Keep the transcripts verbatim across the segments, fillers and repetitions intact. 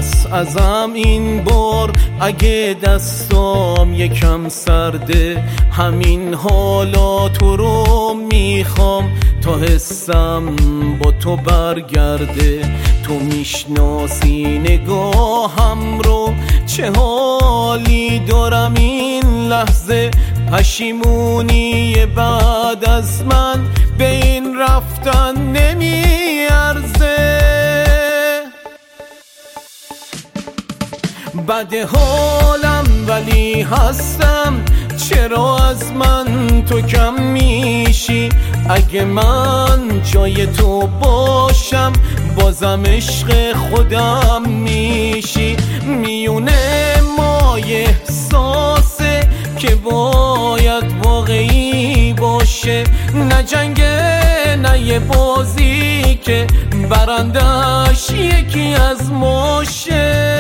پس ازم این بار اگه دستام یکم سرده، همین حالا تو رو میخوام تا حسم با تو برگرده. تو میشناسی نگاهم رو، چه حالی دارم این لحظه. پشیمونی بعد از من به این رفتن نمیارزه. بد حالم ولی هستم، چرا از من تو کم میشی؟ اگه من جای تو باشم بازم عشق خودم میشی. میونه مای احساسه که باید واقعی باشه، نه جنگه نه یه بازی که برندش یکی از ماشه.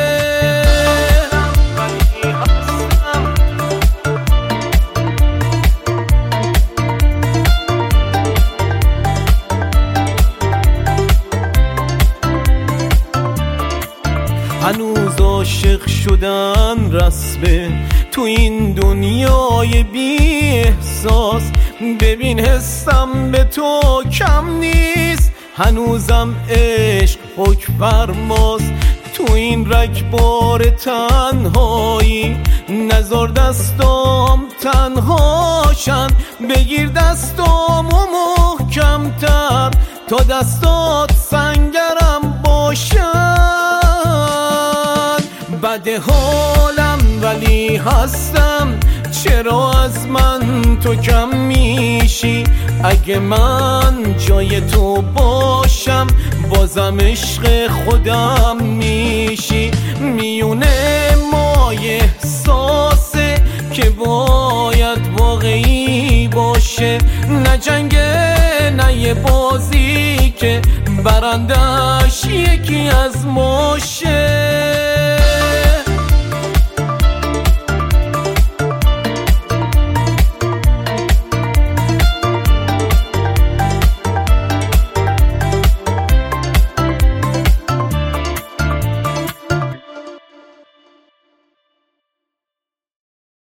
هنوز عاشق شدن رسمه تو این دنیای بی احساس. ببین حسم به تو کم نیست، هنوزم عشق حکم فرماست. تو این رگبار تنهایی نذار دستام تنهاشن. بگیر دستامو محکمتر تا دستات سنگرم باشن. بد حالم ولی هستم، چرا از من تو کم میشی؟ اگه من جای تو باشم بازم عشق خودم میشی. میونه مای احساسه که باید واقعی باشه، نه جنگه نه یه بازی که برندش یکی از ماشه.